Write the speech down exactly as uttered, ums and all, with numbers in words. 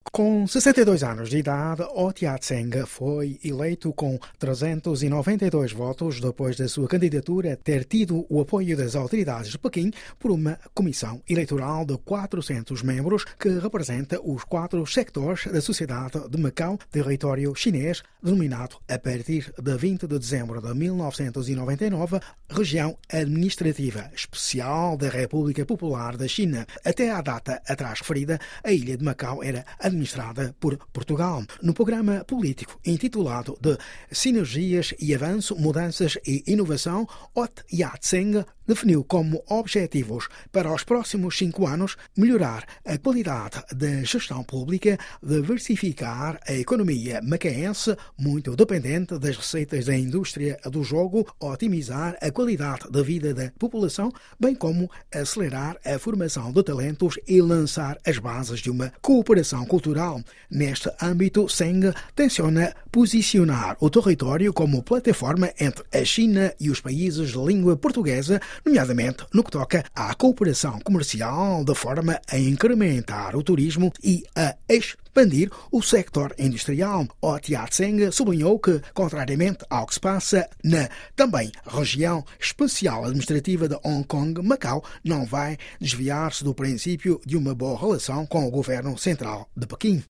Com sessenta e dois anos de idade, Ho Tia-tseng foi eleito com trezentos e noventa e dois votos depois da sua candidatura ter tido o apoio das autoridades de Pequim por uma comissão eleitoral de quatrocentos membros que representa os quatro sectores da sociedade de Macau, território chinês, denominado a partir de vinte de dezembro de mil novecentos e noventa e nove Região Administrativa Especial da República Popular da China. Até à data atrás referida, a ilha de Macau era administrada por Portugal. No programa político intitulado de Sinergias e Avanço, Mudanças e Inovação, Ho Tia-tseng definiu como objetivos para os próximos cinco anos melhorar a qualidade da gestão pública, diversificar a economia macaense, muito dependente das receitas da indústria do jogo, otimizar a qualidade da vida da população, bem como acelerar a formação de talentos e lançar as bases de uma cooperação cultural. Neste âmbito, Tseng tenciona posicionar o território como plataforma entre a China e os países de língua portuguesa, nomeadamente no que toca à cooperação comercial, de forma a incrementar o turismo e a expandir o sector industrial. Ho Tia-tseng sublinhou que, contrariamente ao que se passa na também região especial administrativa de Hong Kong, Macau não vai desviar-se do princípio de uma boa relação com o governo central de Pequim.